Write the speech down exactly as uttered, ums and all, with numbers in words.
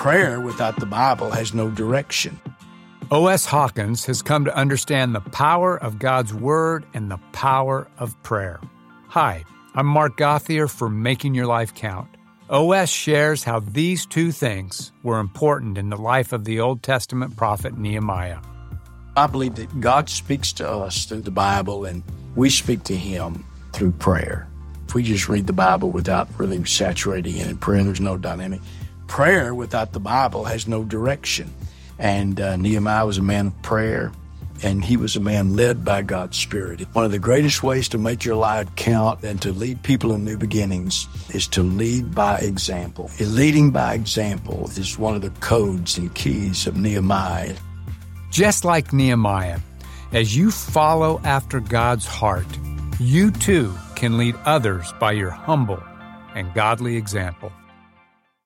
Prayer without the Bible has no direction. O S. Hawkins has come to understand the power of God's Word and the power of prayer. Hi, I'm Mark Gauthier for Making Your Life Count. O S shares how these two things were important in the life of the Old Testament prophet Nehemiah. I believe that God speaks to us through the Bible, and we speak to Him through prayer. If we just read the Bible without really saturating it in prayer, there's no dynamic. Prayer without the Bible has no direction. And uh, Nehemiah was a man of prayer, and he was a man led by God's Spirit. One of the greatest ways to make your life count and to lead people in new beginnings is to lead by example. Leading by example is one of the codes and keys of Nehemiah. Just like Nehemiah, as you follow after God's heart, you too can lead others by your humble and godly example.